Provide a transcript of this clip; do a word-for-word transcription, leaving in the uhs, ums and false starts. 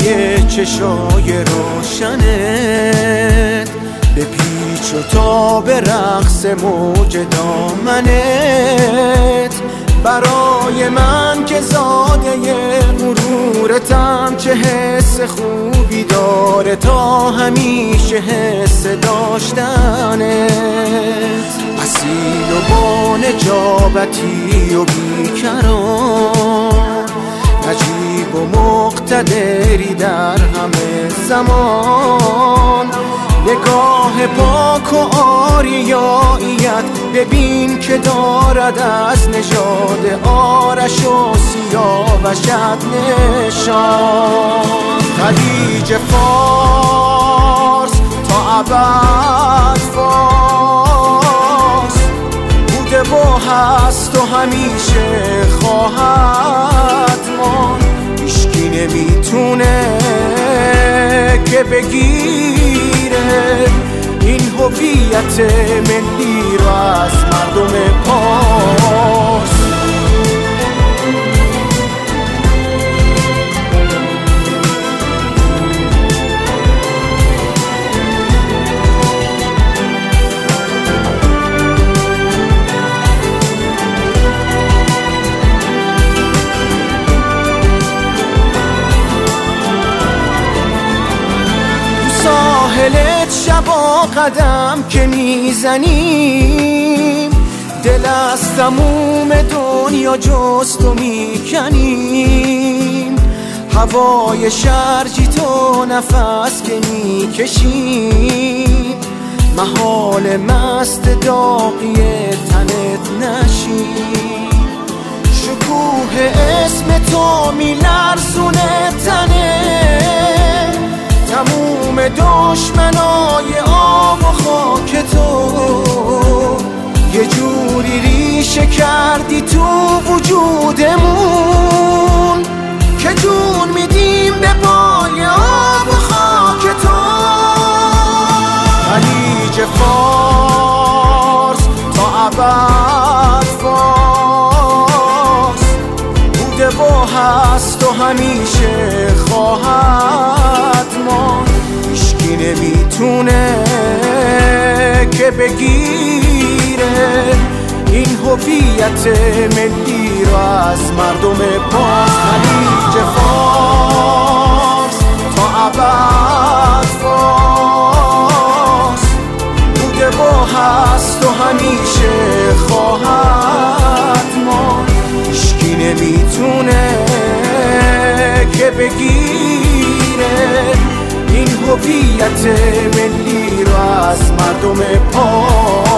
چشای روشنت، به پیچ و تاب رقص موج دامنت. برای من که زاده غرورتم، چه حس خوبی داره تا همیشه حس داشتنت. اصیل و با نجابتی و بیکران، نجیب و مقتدری در همه زمان. نگاه پاک و آریاییت ببین که دارد از نژاد آرش و سیاوشت نشان. خلیج فارس تا ابد فارس بوده و هست و همیشه خواهد ماند. هیچکی نمیتونه که بگیره این هویت ملی رو از مردم پارس. ساحلت شبا قدم که میزنیم، دل از تموم دنیا جست و میکنیم. هوای شرجی تو نفس که میکشیم، محال مست داغی تنت نشیم. شکوه اسم تو میلرزونه تنه، تموم دشمنای آب و خاک تو. یه جوری ریشه کردی تو وجودمون که جون میدیم به پای آب و خاک تو. خلیج فارس تا ابد فارس بوده و هست و همیشه خواهد ماند. هیچکی نمیتونه که بگیره این هویت ملی رو از مردم پارس. خلیج فارس تا ابد فارس بوده و هست و همیشه خواهد ماند. هیچکی نمیتونه که بگیره این هویت ملی رو از مردم پارس.